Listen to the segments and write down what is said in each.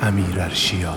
امیرعرشیا.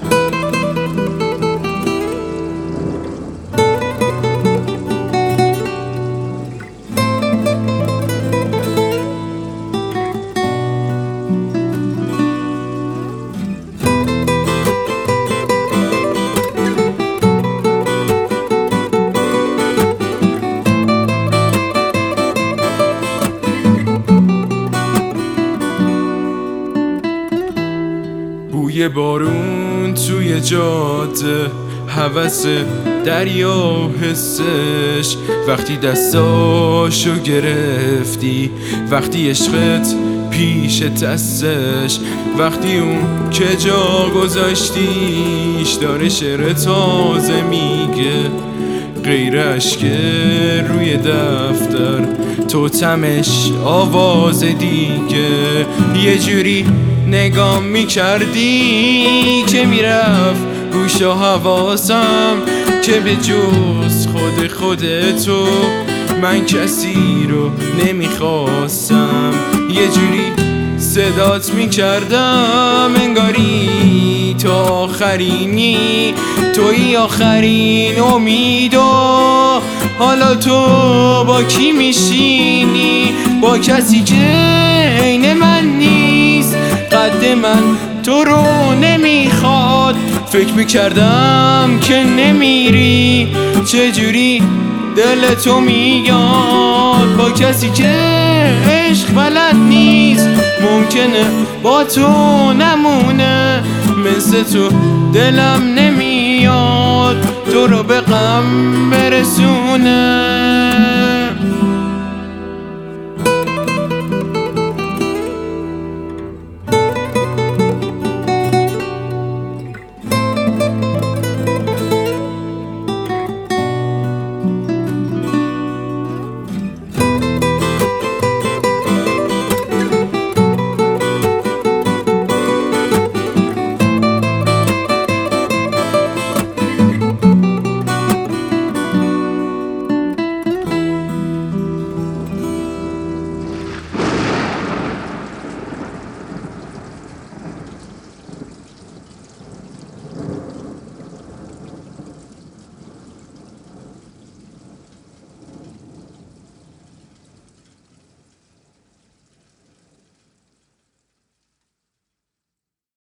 بوی بارون توی جاده، هوس دریا حسش، وقتی دستاشو گرفتی، وقتی عشقت پیش دستش، وقتی اون که جا گذاشتیش داره شعر تازه میگه، غیر اشک روی دفتر تو تمش آواز دیگه. یه جوری نگاه میکردی که میرفت گوش و حواسم که به جز خودتو من کسی رو نمیخواستم. یه جوری صدات میکردم انگاری تو آخرینی، توی آخرین امید. و حالا تو با کی میشینی؟ با کسی که عین من نیست، قد من تو رو نمیخواد. فکر میکردم که نمیری، چجوری دل تو میاد با کسی که عشق بلد نیست. ممکنه با تو نمونه، مثل تو دلم نمیاد تو رو به غم برسونه.